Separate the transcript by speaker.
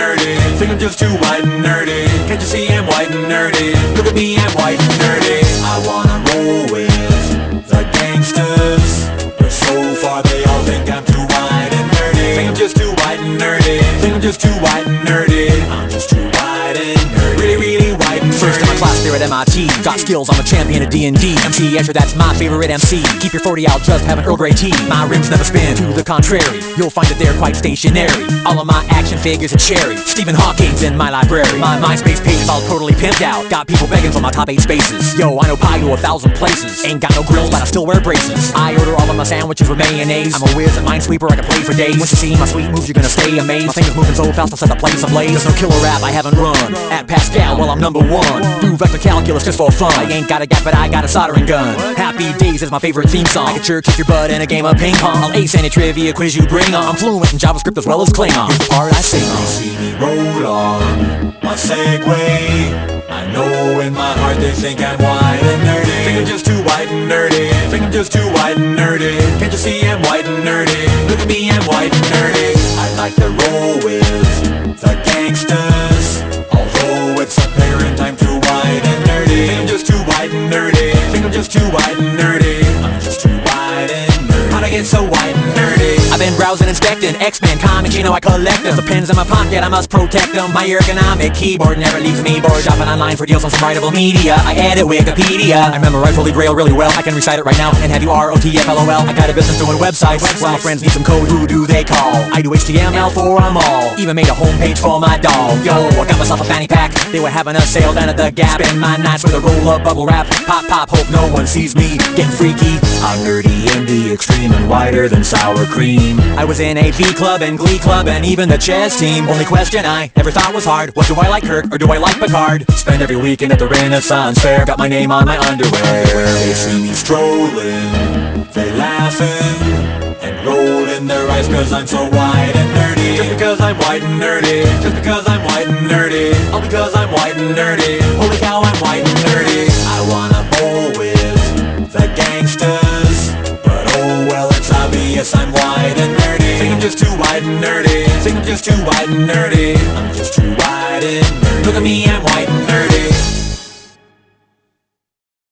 Speaker 1: nerdy. Think I'm just too white and nerdy. Can't you see I'm white and nerdy? Look at me, I'm white and nerdy. I wanna roll with the gangsters, but so far they all think I'm too white and nerdy. Think I'm just too white and nerdy. Think I'm just too white and nerdy. I'm just too white and nerdy. Really, really white and nerdy.
Speaker 2: First in my class there at MIT. Got skills, I'm a champion of D&D. MC Escher, that's my favorite MC. Keep your 40 out, just have an Earl Grey tea. My rims never spin, to the contrary. You'll find that they're quite stationary. All of my action figures are cherry. Stephen Hawking's in my library. My MySpace page is all totally pimped out. Got people begging for my top 8 spaces. Yo, I know pie to 1,000 places. Ain't got no grills, but I still wear braces. I order all of my sandwiches with mayonnaise. I'm a whiz at Minesweeper, I can play for days. Once you see my sweet moves, you're gonna stay amazed. My fingers moving so fast, I'll set the place ablaze. There's no killer rap I haven't run. At Pascal, well I'm number 1. Do vector calculus just for fun. I ain't got a gap, but I got a soldering gun. Happy Days is my favorite theme song. I can sure kick your butt in a game of ping pong. I'll ace any trivia quiz you bring on. I'm fluent in JavaScript as well as Klingon. Here's the part I sing on.
Speaker 1: See me roll on my Segway. I know in my heart they think I'm white and nerdy. Think I'm just too white and nerdy. Think I'm just too white and nerdy. Can't you see I'm white and nerdy? Look at me, I'm white and nerdy. I'd like to roll with the gangsters, although it's apparent I'm too white and nerdy. Think I'm just too white and nerdy. Think I'm just too white and nerdy. I'm just too white and nerdy. How'd I get so white and nerdy?
Speaker 2: I've been browsing, inspecting X-Men comics, you know I collect them. The pens in my pocket, I must protect them. My ergonomic keyboard never leaves me bored. Shopping online for deals on some writable media. I edit Wikipedia. I memorize Holy Grail really well. I can recite it right now and have you ROTFLOL. I got a business doing websites. Well, my friends need some code, who do they call? I do HTML for them all. Even made a homepage for my dog. Yo, I got myself a fanny pack. They were having a sale down at the Gap. Spend my nights with a roll-up bubble wrap. Pop, pop, hope no one sees me getting freaky.
Speaker 1: I'm nerdy in the extreme and whiter than sour cream.
Speaker 2: I was in AV Club and Glee Club and even the chess team. Only question I ever thought was hard was, do I like Kirk or do I like Picard?
Speaker 1: Spend every weekend at the Renaissance Fair. Got my name on my underwear. They see me strolling, they laughing and rolling their eyes cause I'm so white and nerdy. Just because I'm white and nerdy. Just because I'm white and nerdy. All because I'm white and nerdy. Holy cow, I'm white and nerdy. I wanna bowl with the gangsters, but oh well, it's obvious I'm white and nerdy. Think I'm just too white and nerdy. Think I'm just too white and nerdy. I'm just too white and nerdy. Look at me, I'm white and nerdy.